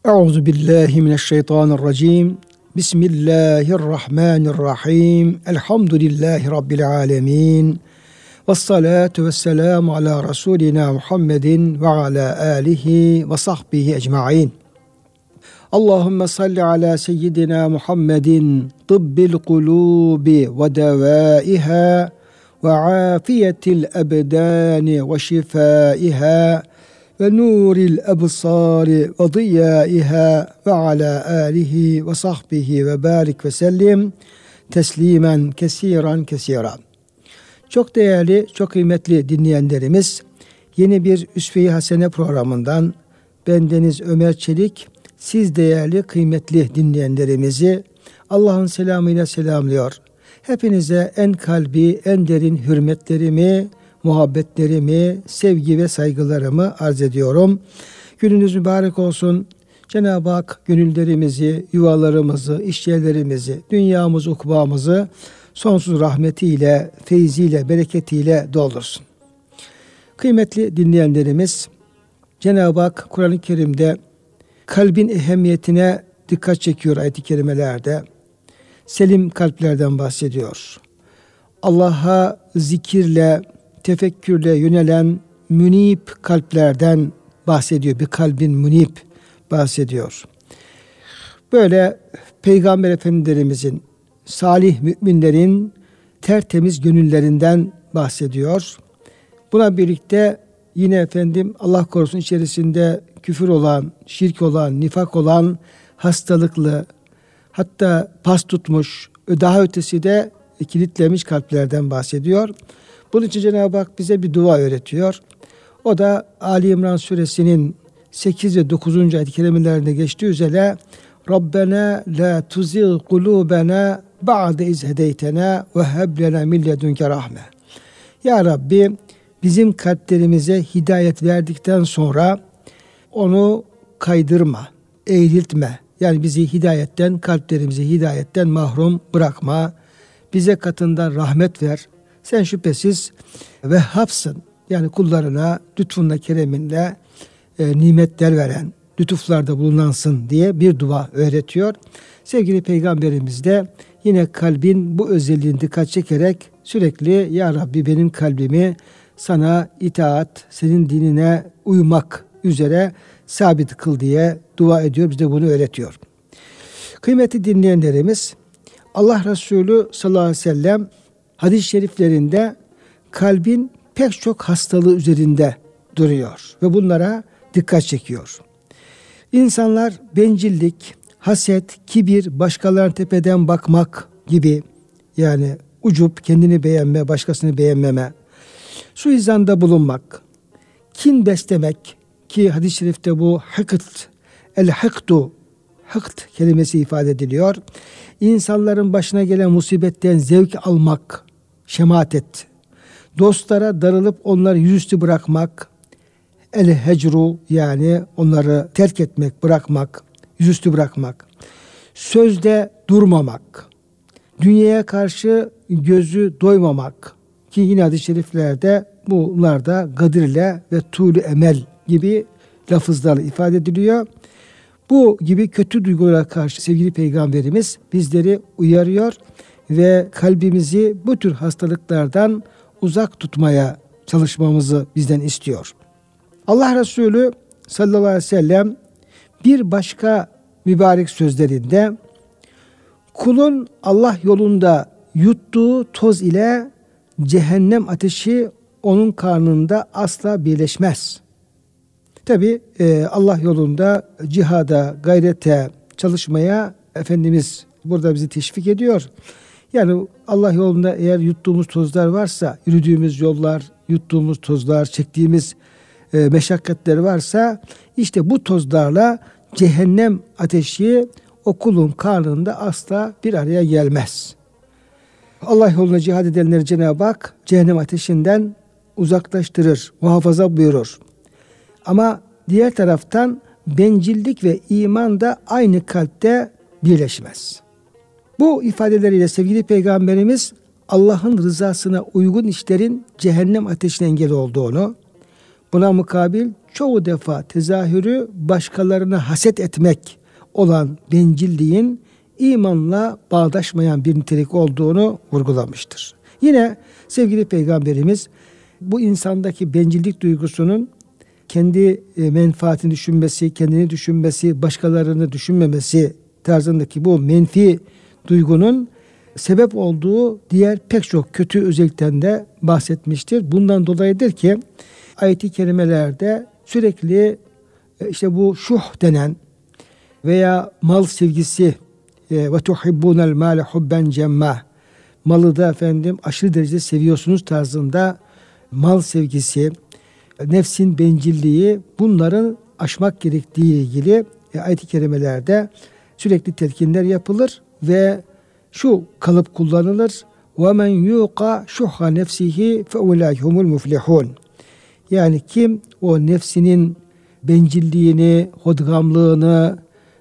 Euzu billahi mineşşeytanirracim. Bismillahirrahmanirrahim. Elhamdülillahi rabbil alamin. Ves salatu vesselamu ala rasulina Muhammedin ve ala alihi ve sahbihi ecmaîn. Allahumme salli ala seyyidina Muhammedin tıbbil kulubi ve devaiha ve afiyetil ebdani ve şifaiha ve nuril ebsari ve diyaiha ve ala alihi ve sahbihi ve barik ve sellim teslimen kesiran. Çok değerli, çok kıymetli dinleyenlerimiz, yeni bir Üsve-i Hasene programından bendeniz Ömer Çelik, siz değerli, kıymetli dinleyenlerimizi Allah'ın selamıyla selamlıyor. Hepinize en kalbi, en derin hürmetlerimi, muhabbetlerimi, sevgi ve saygılarımı arz ediyorum. Gününüz mübarek olsun. Cenab-ı Hak gönüllerimizi, yuvalarımızı, işyerlerimizi, dünyamızı, ukbamızı sonsuz rahmetiyle, feyziyle, bereketiyle doldursun. Kıymetli dinleyenlerimiz, Cenab-ı Hak Kur'an-ı Kerim'de kalbin ehemmiyetine dikkat çekiyor ayet-i kerimelerde. Selim kalplerden bahsediyor. Allah'a zikirle, tefekkürle yönelen münip kalplerden bahsediyor. Bir kalbin münip bahsediyor. Böyle Peygamber Efendimizin, salih müminlerin tertemiz gönüllerinden bahsediyor. Buna birlikte yine efendim Allah korusun içerisinde küfür olan, şirk olan, nifak olan, hastalıklı, hatta pas tutmuş, daha ötesi de kilitlemiş kalplerden bahsediyor. Bunun için Cenab-ı Hak bize bir dua öğretiyor. O da Ali İmran suresinin 8 ve 9. ayet-i kerimelerinde geçtiği üzere Rabbena la tuzigh kulubena ba'de iz hedeytena ve heb lena min ledunke rahme. Ya Rabbi, bizim kalplerimize hidayet verdikten sonra onu kaydırma, eğriltme. Yani bizi hidayetten, kalplerimizi hidayetten mahrum bırakma. Bize katından rahmet ver. Sen şüphesiz Vehhab'sın. Yani kullarına lütfunla, kereminle nimetler veren, lütuflarda bulunansın diye bir dua öğretiyor. Sevgili Peygamberimiz de yine kalbin bu özelliğini dikkat çekerek sürekli Ya Rabbi benim kalbimi sana itaat, senin dinine uymak üzere sabit kıl diye dua ediyor. Bize bunu öğretiyor. Kıymetli dinleyenlerimiz, Allah Resulü sallallahu aleyhi ve sellem hadis-i şeriflerinde kalbin pek çok hastalığı üzerinde duruyor ve bunlara dikkat çekiyor. İnsanlar bencillik, haset, kibir, başkalarının tepeden bakmak gibi, yani ucup, kendini beğenme, başkasını beğenmeme, suizanda bulunmak, kin beslemek ki hadis-i şerifte bu hıkt kelimesi ifade ediliyor. İnsanların başına gelen musibetten zevk almak, şematet, dostlara darılıp onları yüzüstü bırakmak, el-hecru yani onları terk etmek, bırakmak, yüzüstü bırakmak, sözde durmamak, dünyaya karşı gözü doymamak ki yine hadis-i şeriflerde bunlar da gadirle ve tuğlu emel gibi lafızlarla ifade ediliyor. Bu gibi kötü duygulara karşı sevgili Peygamberimiz bizleri uyarıyor ve kalbimizi bu tür hastalıklardan uzak tutmaya çalışmamızı bizden istiyor. Allah Resulü sallallahu aleyhi ve sellem bir başka mübarek sözlerinde kulun Allah yolunda yuttuğu toz ile cehennem ateşi onun karnında asla birleşmez. Tabi Allah yolunda cihada, gayrete, çalışmaya Efendimiz burada bizi teşvik ediyor. Yani Allah yolunda eğer yuttuğumuz tozlar varsa, yürüdüğümüz yollar, yuttuğumuz tozlar, çektiğimiz meşakkatler varsa işte bu tozlarla cehennem ateşi o kulun karnında asla bir araya gelmez. Allah yolunda cihad edenleri Cenab-ı Hak cehennem ateşinden uzaklaştırır, muhafaza buyurur. Ama diğer taraftan bencillik ve iman da aynı kalpte birleşmez. Bu ifadeleriyle sevgili Peygamberimiz Allah'ın rızasına uygun işlerin cehennem ateşine engel olduğunu, Buna mukabil çoğu defa tezahürü başkalarına haset etmek olan bencilliğin imanla bağdaşmayan bir nitelik olduğunu vurgulamıştır. Yine sevgili Peygamberimiz bu insandaki bencillik duygusunun kendi menfaatini düşünmesi, kendini düşünmesi, başkalarını düşünmemesi tarzındaki bu menfi duygunun sebep olduğu diğer pek çok kötü özellikten de bahsetmiştir. Bundan dolayıdır ki ayet-i kerimelerde sürekli işte bu şuh denen veya mal sevgisi ve tuhibbunel mâle hubben cemmâ, malı da aşırı derecede seviyorsunuz tarzında mal sevgisi, nefsin bencilliği, bunların aşmak gerektiği ilgili ayet-i kerimelerde sürekli telkinler yapılır ve şu kalıp kullanılır: وَمَنْ يُوقَ شُحَّ نَفْسِهِ فَاُولَٰئِكَ هُمُ الْمُفْلِحُونَ. Yani kim o nefsinin bencilliğini, hodgamlığını,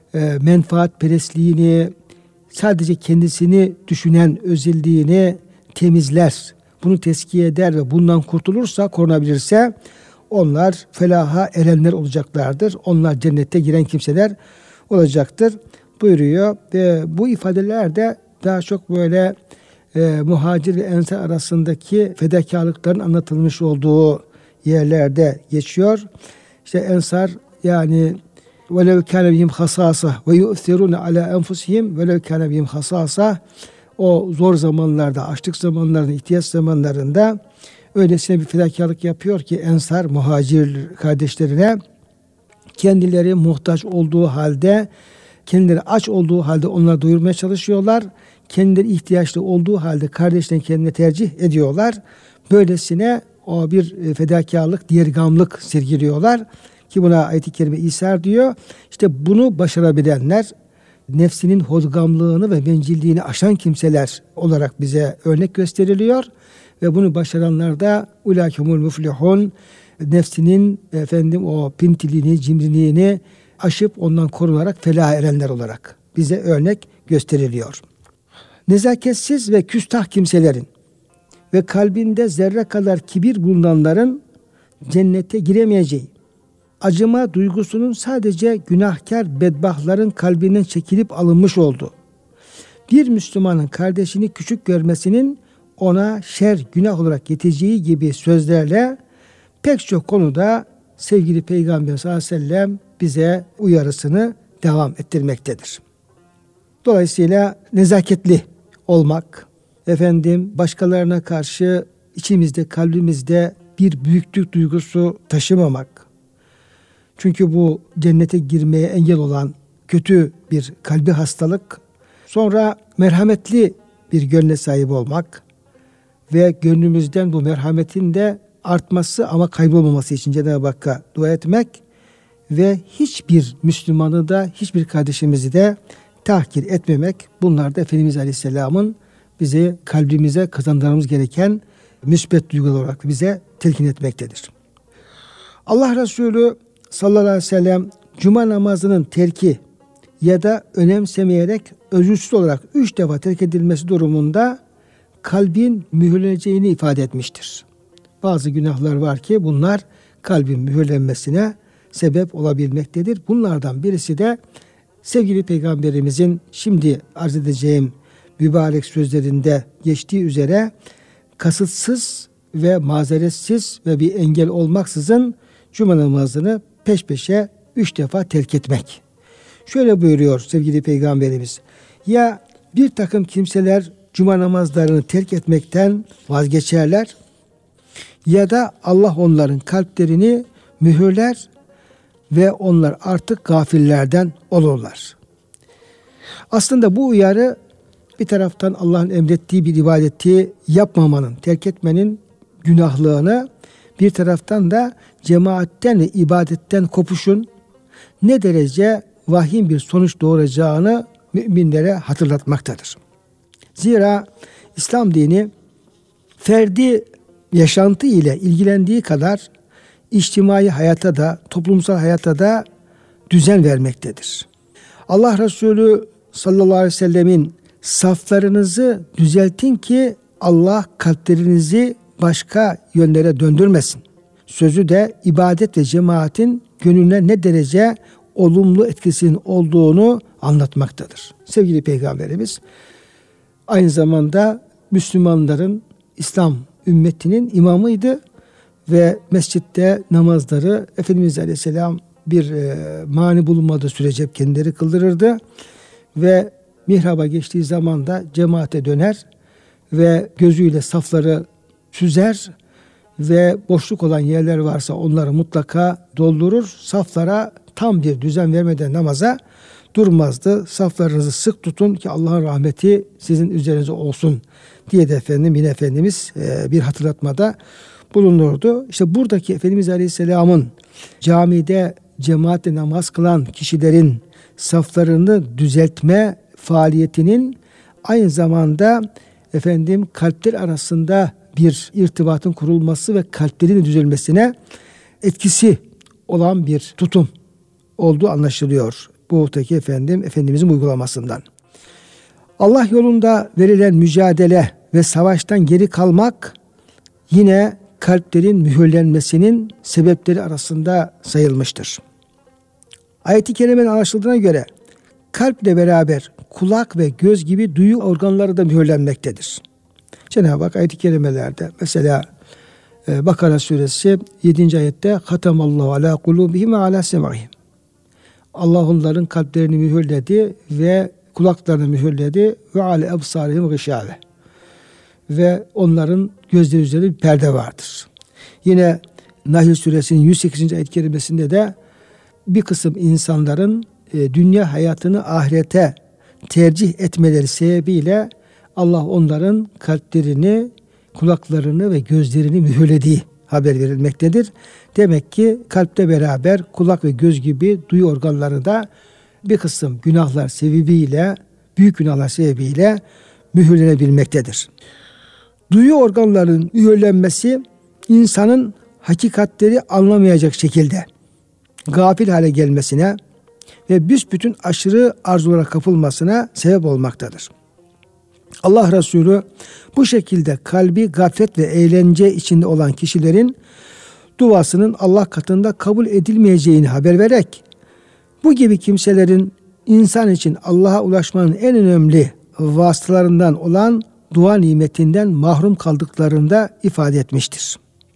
menfaatperestliğini, sadece kendisini düşünen özelliğini temizler, bunu teskiye eder ve bundan kurtulursa, korunabilirse onlar felaha erenler olacaklardır. Onlar cennete giren kimseler olacaktır buyuruyor. Ve bu ifadeler de daha çok böyle muhacir ve ensar arasındaki fedakarlıkların anlatılmış olduğu yerlerde geçiyor. İşte ensar yani وَلَوْ كَانَ بِهِمْ خَصَاصَةٌ وَيُؤْثِرُونَ عَلَى أَنْفُسِهِمْ وَلَوْ كَانَ بِهِمْ خَصَاصَةٌ. O zor zamanlarda, açlık zamanlarında, ihtiyaç zamanlarında öylesine bir fedakarlık yapıyor ki ensar muhacir kardeşlerine, kendileri muhtaç olduğu halde, kendileri aç olduğu halde onları doyurmaya çalışıyorlar. Kendileri ihtiyaçlı olduğu halde kardeşlerini kendine tercih ediyorlar. Böylesine o bir fedakarlık, diğergamlık sergiliyorlar ki buna ayet-i kerime İsa diyor. İşte bunu başarabilenler, nefsinin hodgamlığını ve bencilliğini aşan kimseler olarak bize örnek gösteriliyor ve bunu başaranlar da ulâkehumul muflihun, nefsinin o pintiliğini, cimriliğini aşıp ondan korunarak felaha erenler olarak bize örnek gösteriliyor. Nezaketsiz ve küstah kimselerin ve kalbinde zerre kadar kibir bulunanların cennete giremeyeceği, acıma duygusunun sadece günahkar bedbahtların kalbinden çekilip alınmış olduğu, bir Müslümanın kardeşini küçük görmesinin ona şer, günah olarak getireceği gibi sözlerle pek çok konuda sevgili Peygamber sallallahu aleyhi ve sellem bize uyarısını devam ettirmektedir. Dolayısıyla nezaketli olmak, başkalarına karşı içimizde, kalbimizde bir büyüklük duygusu taşımamak. Çünkü bu cennete girmeye engel olan kötü bir kalbi hastalık. Sonra merhametli bir gönle sahip olmak ve gönlümüzden bu merhametin de artması ama kaybolmaması için Cenab-ı Hakk'a dua etmek ve hiçbir Müslümanı da, hiçbir kardeşimizi de tahkir etmemek. Bunlar da Efendimiz Aleyhisselam'ın bize, kalbimize kazandırmamız gereken müsbet duygular olarak bize telkin etmektedir. Allah Resulü sallallahu aleyhi ve sellem cuma namazının terki ya da önemsemeyerek özürsüz olarak 3 defa terk edilmesi durumunda kalbin mühürleneceğini ifade etmiştir. Bazı günahlar var ki bunlar kalbin mühürlenmesine sebep olabilmektedir. Bunlardan birisi de sevgili Peygamberimizin şimdi arz edeceğim mübarek sözlerinde geçtiği üzere kasıtsız ve mazeretsiz ve bir engel olmaksızın cuma namazını peş peşe 3 defa terk etmek. Şöyle buyuruyor sevgili Peygamberimiz: ya bir takım kimseler cuma namazlarını terk etmekten vazgeçerler ya da Allah onların kalplerini mühürler ve onlar artık gafillerden olurlar. Aslında bu uyarı bir taraftan Allah'ın emrettiği bir ibadeti yapmamanın, terk etmenin günahlığını, bir taraftan da cemaatten ve ibadetten kopuşun ne derece vahim bir sonuç doğuracağını müminlere hatırlatmaktadır. Zira İslam dini ferdi yaşantı ile ilgilendiği kadar içtimai hayata da, toplumsal hayata da düzen vermektedir. Allah Resulü sallallahu aleyhi ve sellemin saflarınızı düzeltin ki Allah kalplerinizi başka yönlere döndürmesin sözü de ibadet ve cemaatin gönlüne ne derece olumlu etkisinin olduğunu anlatmaktadır. Sevgili Peygamberimiz aynı zamanda Müslümanların, İslam ümmetinin imamıydı ve mescitte namazları Efendimiz Aleyhisselam bir mani bulunmadığı sürece kendileri kıldırırdı ve mihraba geçtiği zaman da cemaate döner ve gözüyle safları süzer ve boşluk olan yerler varsa onları mutlaka doldurur. Saflara tam bir düzen vermeden namaza durmazdı. Saflarınızı sık tutun ki Allah'ın rahmeti sizin üzerinize olsun diye de yine Efendimiz bir hatırlatmada bulunurdu. İşte buradaki Efendimiz Aleyhisselam'ın camide cemaatle namaz kılan kişilerin saflarını düzeltme faaliyetinin aynı zamanda kalpler arasında bir irtibatın kurulması ve kalplerin düzelmesine etkisi olan bir tutum olduğu anlaşılıyor. Buradaki Efendimizin uygulamasından. Allah yolunda verilen mücadele ve savaştan geri kalmak yine kalplerin mühürlenmesinin sebepleri arasında sayılmıştır. Ayet-i kerimenin anlaşıldığına göre kalple beraber kulak ve göz gibi duyu organları da mühürlenmektedir. Cenab-ı Hak ayet-i kerimelerde mesela Bakara suresi 7. ayette Hatamallahu ala kulubihim ve ala sem'ihim. Allah onların kalplerini mühürledi ve kulaklarını mühürledi ve ala ebsarihim gışave. Ve onların gözleri üzerinde bir perde vardır. Yine Nahl suresinin 108. ayet-i kerimesinde de bir kısım insanların dünya hayatını ahirete tercih etmeleri sebebiyle Allah onların kalplerini, kulaklarını ve gözlerini mühürlediği haber verilmektedir. Demek ki kalple beraber kulak ve göz gibi duyu organları da bir kısım günahlar sebebiyle, büyük günahlar sebebiyle mühürlenebilmektedir. Duyu organlarının mühürlenmesi insanın hakikatleri anlamayacak şekilde gafil hale gelmesine ve büsbütün aşırı arzulara kapılmasına sebep olmaktadır. Allah Resulü bu şekilde kalbi gaflet ve eğlence içinde olan kişilerin duasının Allah katında kabul edilmeyeceğini haber vererek bu gibi kimselerin insan için Allah'a ulaşmanın en önemli vasıtalarından olan dua nimetinden mahrum kaldıklarında ifade etmiştir.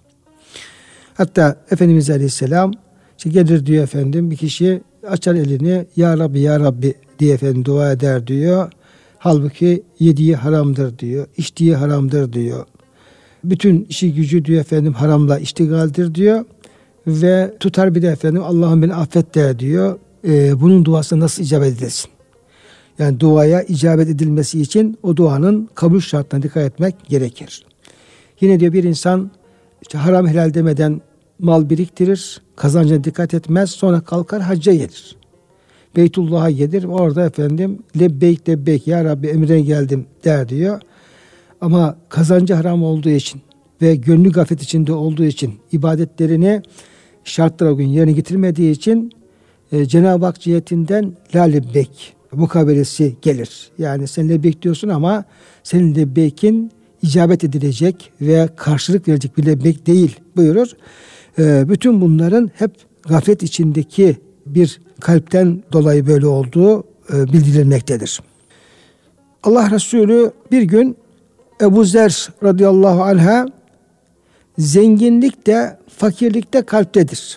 Hatta Efendimiz Aleyhisselam gelir diyor bir kişi açar elini Ya Rabbi Ya Rabbi diye dua eder diyor. Halbuki yediği haramdır diyor, içtiği haramdır diyor. Bütün işi gücü diyor haramla iştigaldir diyor. Ve tutar bir de Allah'ım beni affet der diyor. Bunun duası nasıl icabet edilsin? Yani duaya icabet edilmesi için o duanın kabul şartına dikkat etmek gerekir. Yine diyor bir insan haram helal demeden mal biriktirir, kazancına dikkat etmez, sonra kalkar hacca gelir. Beytullah'a gelir, orada lebbeyk lebbeyk ya Rabbi emrine geldim der diyor. Ama kazancı haram olduğu için ve gönlü gaflet içinde olduğu için ibadetlerini şartlara uygun yerine getirmediği için Cenab-ı Hak cihetinden la lebbeyk mukabelesi gelir. Yani sen lebbeyk diyorsun ama senin lebbeykin icabet edilecek ve karşılık verecek bir lebbeyk değil buyurur. Bütün bunların hep gaflet içindeki bir kalpten dolayı böyle olduğu bildirilmektedir. Allah Resulü bir gün Ebu Zer radıyallahu anh'a zenginlik de fakirlik de kalptedir.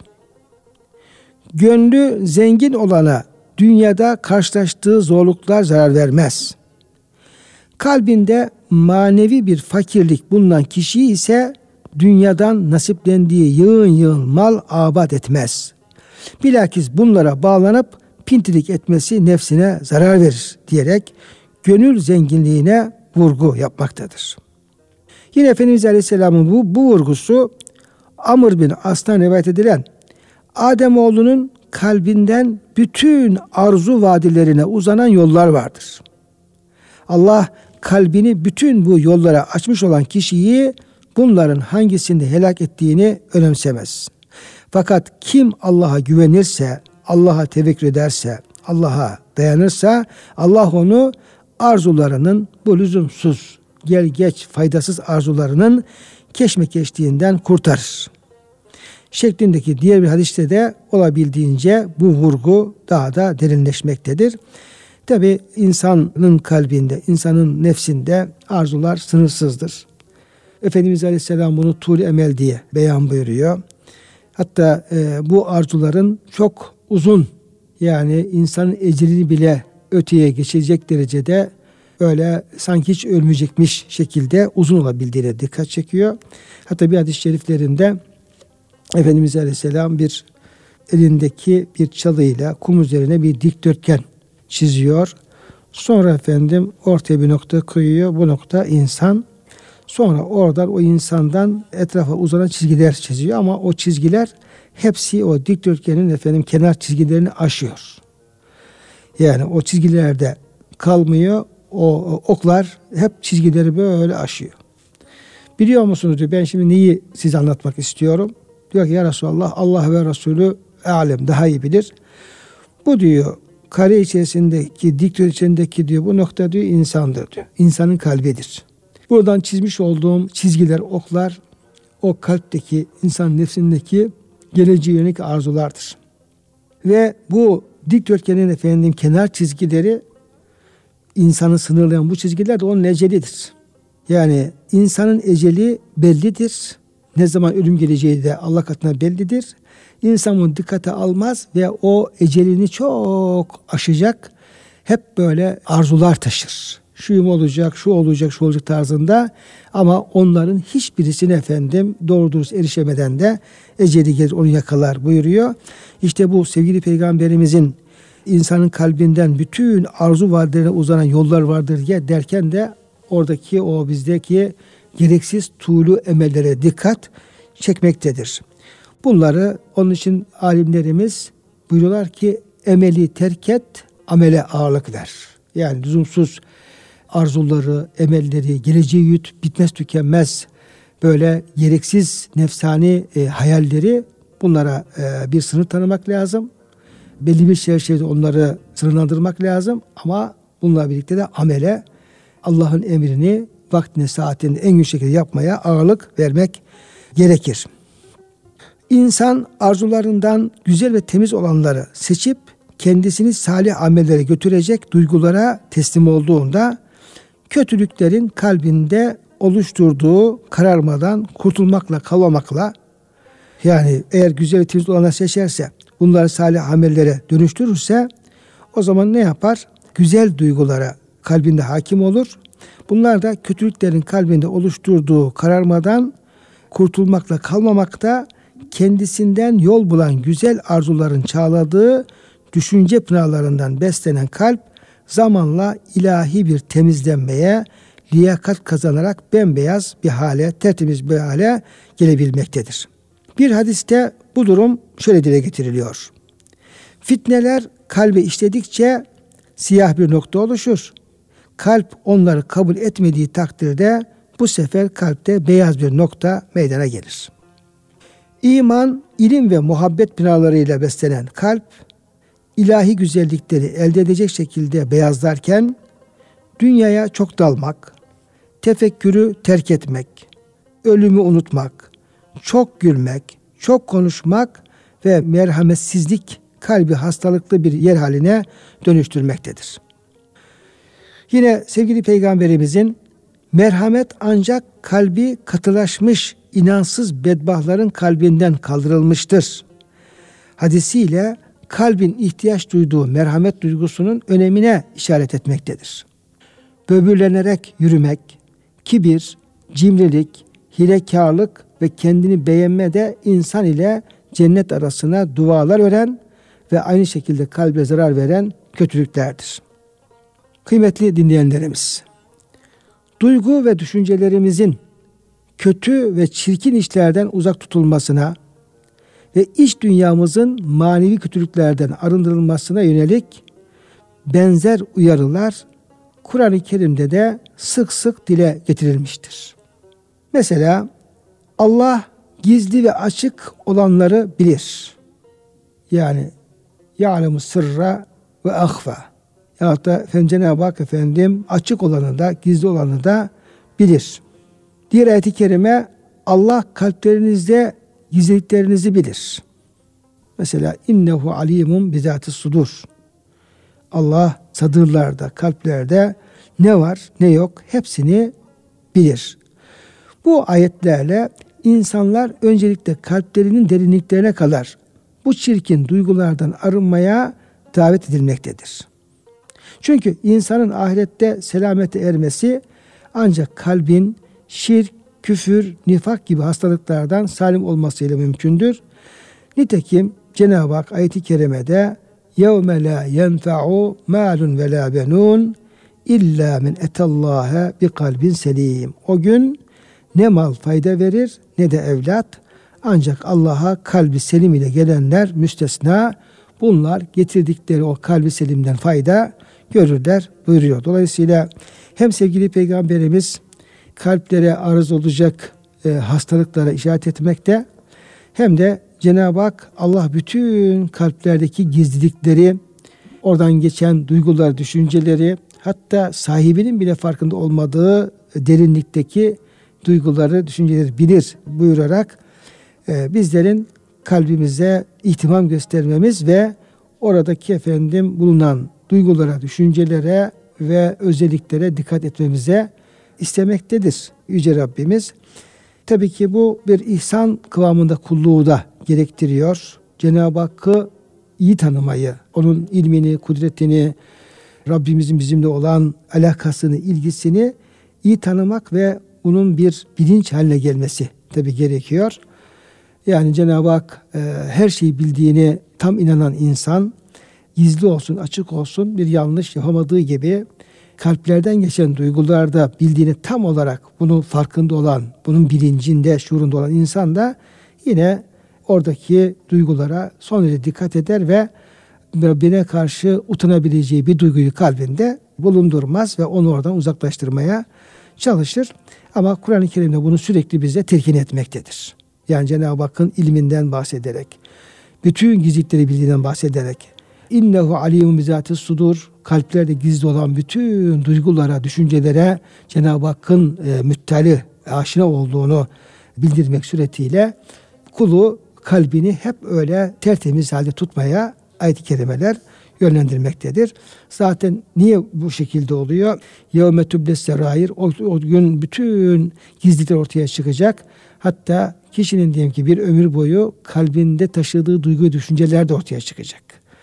Gönlü zengin olana dünyada karşılaştığı zorluklar zarar vermez. Kalbinde manevi bir fakirlik bulunan kişi ise dünyadan nasiplendiği yığın yığın mal abat etmez. Bilakis bunlara bağlanıp pintilik etmesi nefsine zarar verir diyerek gönül zenginliğine vurgu yapmaktadır. Yine Efendimiz Aleyhisselam'ın bu vurgusu Amr bin As'tan rivayet edilen Ademoğlunun kalbinden bütün arzu vadilerine uzanan yollar vardır. Allah kalbini bütün bu yollara açmış olan kişiyi bunların hangisinde helak ettiğini önemsemez. Fakat kim Allah'a güvenirse, Allah'a tevekkül ederse, Allah'a dayanırsa Allah onu arzularının bu lüzumsuz, gel geç faydasız arzularının keşmekeşliğinden kurtarır. şeklindeki diğer bir hadiste de olabildiğince bu vurgu daha da derinleşmektedir. Tabi insanın kalbinde, insanın nefsinde arzular sınırsızdır. Efendimiz Aleyhisselam bunu tul emel diye beyan buyuruyor. Hatta bu arzuların çok uzun, yani insanın ecelini bile öteye geçecek derecede öyle sanki hiç ölmeyecekmiş şekilde uzun olabildiğine dikkat çekiyor. Hatta bir hadis-i şeriflerinde Efendimiz Aleyhisselam bir elindeki bir çalıyla kum üzerine bir dikdörtgen çiziyor. Sonra efendim ortaya bir nokta koyuyor. Bu nokta insan. Sonra oradan o insandan etrafa uzanan çizgiler çiziyor ama o çizgiler hepsi o dikdörtgenin efendim kenar çizgilerini aşıyor. Yani o çizgilerde kalmıyor. O oklar hep çizgileri böyle aşıyor. Biliyor musunuz diyor, ben şimdi neyi size anlatmak istiyorum? Diyor ki ya Resulallah, Allah ve Resulü alem, daha iyi bilir. Bu diyor kare içerisindeki, dikdörtgen içerisindeki diyor bu nokta diyor insandır diyor. İnsanın kalbidir. Buradan çizmiş olduğum çizgiler, oklar o kalpteki, insan nefsindeki geleceğe yönelik arzulardır. Ve bu dikdörtgenin efendim kenar çizgileri, insanı sınırlayan bu çizgiler de onun ecelidir. Yani insanın eceli bellidir. Ne zaman ölüm geleceği de Allah katına bellidir. İnsan bunu dikkate almaz ve o ecelini çok aşacak, hep böyle arzular taşır. Şuyum olacak, şu olacak, şu olacak tarzında, ama onların hiçbirisine efendim doğru dürüst erişemeden de eceli gelir onu yakalar buyuruyor. İşte bu sevgili Peygamberimizin insanın kalbinden bütün arzu vadilerine uzanan yollar vardır ya derken de oradaki o bizdeki gereksiz tuğlu emellere dikkat çekmektedir. Bunları onun için alimlerimiz buyuruyorlar ki emeli terk et, amele ağırlık ver. Yani lüzumsuz arzuları, emelleri, geleceği yut, bitmez tükenmez böyle gereksiz nefsani hayalleri, bunlara bir sınır tanımak lazım. Belli bir çerçevede onları sınırlandırmak lazım ama bununla birlikte de amele, Allah'ın emrini vaktine saatinde en güçlü şekilde yapmaya ağırlık vermek gerekir. İnsan arzularından güzel ve temiz olanları seçip kendisini salih amellere götürecek duygulara teslim olduğunda kötülüklerin kalbinde oluşturduğu kararmadan kurtulmakla, kalmamakla, yani eğer güzel ve temiz olanları seçerse, bunları salih amellere dönüştürürse o zaman ne yapar? Güzel duygulara kalbinde hakim olur. Bunlar da kötülüklerin kalbinde oluşturduğu kararmadan kurtulmakla kalmamakta, kendisinden yol bulan güzel arzuların çağladığı düşünce pınarlarından beslenen kalp zamanla ilahi bir temizlenmeye, liyakat kazanarak bembeyaz bir hale, tertemiz bir hale gelebilmektedir. Bir hadiste bu durum şöyle dile getiriliyor. Fitneler kalbe işledikçe siyah bir nokta oluşur. Kalp onları kabul etmediği takdirde bu sefer kalpte beyaz bir nokta meydana gelir. İman, ilim ve muhabbet pınarlarıyla beslenen kalp, ilahi güzellikleri elde edecek şekilde beyazlarken, dünyaya çok dalmak, tefekkürü terk etmek, ölümü unutmak, çok gülmek, çok konuşmak ve merhametsizlik kalbi hastalıklı bir yer haline dönüştürmektedir. Yine sevgili Peygamberimizin merhamet ancak kalbi katılaşmış inansız bedbahtların kalbinden kaldırılmıştır hadisiyle kalbin ihtiyaç duyduğu merhamet duygusunun önemine işaret etmektedir. Böbürlenerek yürümek, kibir, cimrilik, hilekarlık ve kendini beğenme de insan ile cennet arasına dualar ören ve aynı şekilde kalbe zarar veren kötülüklerdir. Kıymetli dinleyenlerimiz, duygu ve düşüncelerimizin kötü ve çirkin işlerden uzak tutulmasına ve iç dünyamızın manevi kötülüklerden arındırılmasına yönelik benzer uyarılar Kur'an-ı Kerim'de de sık sık dile getirilmiştir. Mesela Allah gizli ve açık olanları bilir. Yani ya'lemu sırra ve ahfa. Ya da Cenab-ı Hak efendim açık olanı da gizli olanı da bilir. Diğer ayet-i kerime Allah kalplerinizde gizliliklerinizi bilir. Mesela innehu alimun bizatis sudur. Allah sadırlarda, kalplerde ne var, ne yok hepsini bilir. Bu ayetlerle insanlar öncelikle kalplerinin derinliklerine kadar bu çirkin duygulardan arınmaya davet edilmektedir. Çünkü insanın ahirette selamete ermesi ancak kalbin şirk, küfür, nifak gibi hastalıklardan salim olmasıyla mümkündür. Nitekim Cenab-ı Hak ayet-i kerimede يَوْمَ لَا يَنْفَعُ مَالٌ وَلَا بَنُونَ اِلَّا مِنْ اَتَى اللّٰهَ بِقَلْبٍ selim. O gün ne mal fayda verir ne de evlat. Ancak Allah'a kalbi selim ile gelenler müstesna. Bunlar getirdikleri o kalbi selimden fayda görürler buyuruyor. Dolayısıyla hem sevgili Peygamberimiz kalplere arız olacak hastalıklara işaret etmekte, hem de Cenab-ı Hak Allah bütün kalplerdeki gizlilikleri, oradan geçen duygular, düşünceleri, hatta sahibinin bile farkında olmadığı derinlikteki duyguları, düşünceleri bilir buyurarak bizlerin kalbimize ihtimam göstermemiz ve oradaki bulunan duygulara, düşüncelere ve özelliklere dikkat etmemize istemektedir Yüce Rabbimiz. Tabii ki bu bir ihsan kıvamında kulluğu da gerektiriyor. Cenab-ı Hakk'ı iyi tanımayı, onun ilmini, kudretini, Rabbimizin bizimle olan alakasını, ilgisini iyi tanımak ve bunun bir bilinç haline gelmesi tabii gerekiyor. Yani Cenab-ı Hak her şeyi bildiğini tam inanan insan, gizli olsun, açık olsun bir yanlış yapamadığı gibi kalplerden geçen duygularda bildiğini tam olarak bunun farkında olan, bunun bilincinde, şuurunda olan insan da yine oradaki duygulara son derece dikkat eder ve Rabbine karşı utanabileceği bir duyguyu kalbinde bulundurmaz ve onu oradan uzaklaştırmaya çalışır. Ama Kur'an-ı Kerim'de bunu sürekli bize telkin etmektedir. Yani Cenab-ı Hakk'ın ilminden bahsederek, bütün gizlilikleri bildiğinden bahsederek, innehu alimun bizatis sudur, kalplerde gizli olan bütün duygulara, düşüncelere Cenab-ı Hakk'ın müttali, aşina olduğunu bildirmek suretiyle kulu kalbini hep öyle tertemiz halde tutmaya ayet-i kerimeler yönlendirmektedir. Zaten niye bu şekilde oluyor? يَوْمَ تُبْلَ السَّرَائِرِ O gün bütün gizlilikler ortaya çıkacak. Hatta kişinin diyelim ki bir ömür boyu kalbinde taşıdığı duygu, düşünceler de ortaya çıkacak.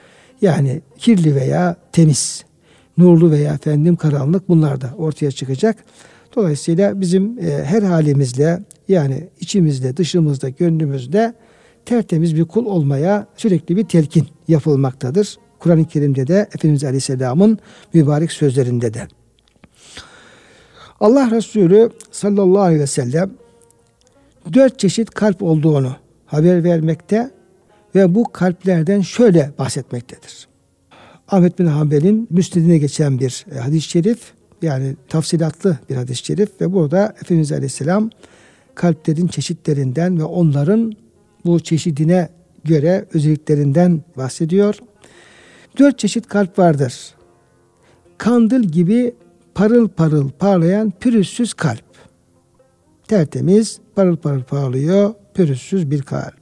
Yani kirli veya temiz, nurlu veya karanlık bunlar da ortaya çıkacak. Dolayısıyla bizim her halimizle, yani içimizde, dışımızda, gönlümüzde tertemiz bir kul olmaya sürekli bir telkin yapılmaktadır. Kur'an-ı Kerim'de de Efendimiz Aleyhisselam'ın mübarek sözlerinde de. Allah Resulü sallallahu aleyhi ve sellem 4 çeşit kalp olduğunu haber vermekte ve bu kalplerden şöyle bahsetmektedir. Ahmet bin Hanbel'in müsnedine geçen bir hadis-i şerif, yani tafsilatlı bir hadis-i şerif ve burada Efendimiz Aleyhisselam kalplerin çeşitlerinden ve onların bu çeşidine göre özelliklerinden bahsediyor. 4 çeşit kalp vardır. Kandil gibi parıl parıl parlayan pürüzsüz kalp. Tertemiz, parıl parıl parlıyor, pürüzsüz bir kalp.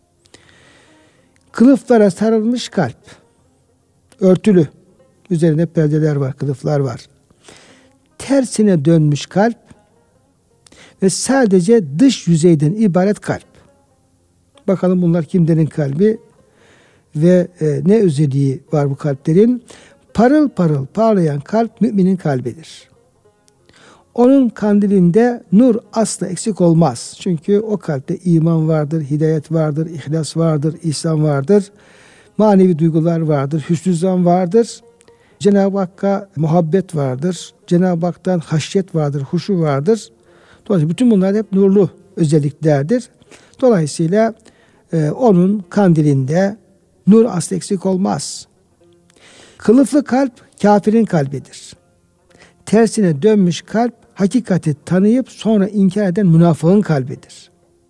Kılıflara sarılmış kalp. Örtülü. Üzerinde perdeler var, kılıflar var. Tersine dönmüş kalp ve sadece dış yüzeyden ibaret kalp. Bakalım bunlar kimlerin kalbi ve ne özelliği var bu kalplerin? Parıl parıl parlayan kalp müminin kalbidir. Onun kandilinde nur asla eksik olmaz. Çünkü o kalpte iman vardır, hidayet vardır, ihlas vardır, ihsan vardır. Manevi duygular vardır, hüsnü zan vardır. Cenab-ı Hakk'a muhabbet vardır. Cenab-ı Hak'tan haşyet vardır, huşu vardır. Dolayısıyla bütün bunlar hep nurlu özelliklerdir. Dolayısıyla onun kandilinde nur asla eksik olmaz. Kılıflı kalp kafirin kalbidir. Tersine dönmüş kalp hakikati tanıyıp sonra inkar eden münafığın kalbidir.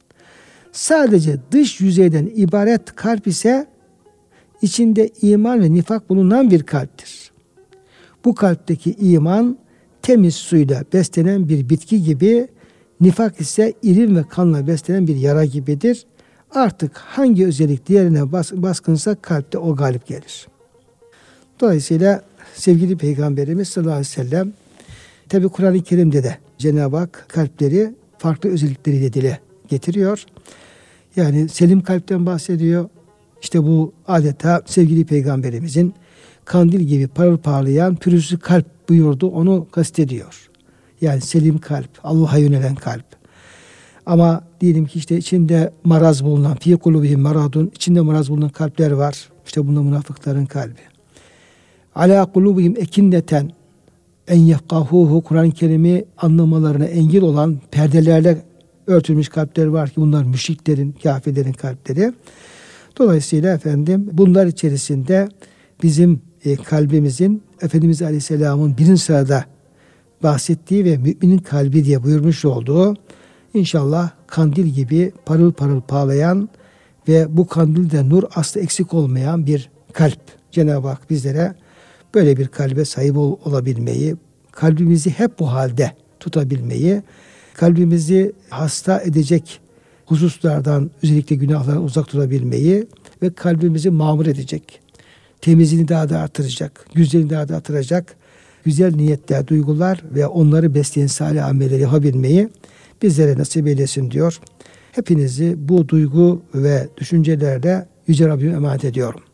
Sadece dış yüzeyden ibaret kalp ise içinde iman ve nifak bulunan bir kalptir. Bu kalpteki iman temiz suyla beslenen bir bitki gibi, nifak ise ilim ve kanla beslenen bir yara gibidir. artık hangi özellik diğerine baskınsa kalpte o galip gelir. Dolayısıyla sevgili Peygamberimiz sallallahu aleyhi ve sellem, tabi Kur'an-ı Kerim'de de Cenab-ı Hak kalpleri farklı özellikleriyle dile getiriyor. Yani selim kalpten bahsediyor. İşte bu adeta sevgili Peygamberimizin kandil gibi parıl parlayan pürüzsüz kalp buyurdu, onu kastediyor. Yani selim kalp, Allah'a yönelen kalp. Ama diyelim ki işte içinde maraz bulunan, fî kulûbihim maradun, içinde maraz bulunan kalpler var. İşte bunda münafıkların kalbi. Alâ kulûbihim ekinneten en yefkahûhu, Kur'an-ı Kerim'i anlamalarına engel olan perdelerle örtülmüş kalpler var ki bunlar müşriklerin, kâfirlerin kalpleri. Dolayısıyla efendim bunlar içerisinde bizim kalbimizin Efendimiz Aleyhisselam'ın birinci sırada bahsettiği ve müminin kalbi diye buyurmuş olduğu, İnşallah kandil gibi parıl parıl parlayan ve bu kandilde nur aslı eksik olmayan bir kalp. Cenab-ı Hak bizlere böyle bir kalbe sahip olabilmeyi, kalbimizi hep bu halde tutabilmeyi, kalbimizi hasta edecek hususlardan, özellikle günahlardan uzak tutabilmeyi ve kalbimizi mamur edecek, temizliğini daha da artıracak, güzelliğini daha da artıracak güzel niyetler, duygular ve onları besleyen salih amelleri yapabilmeyi bizlere nasip eylesin diyor. Hepinizi bu duygu ve düşüncelerle Yüce Rabbime emanet ediyorum.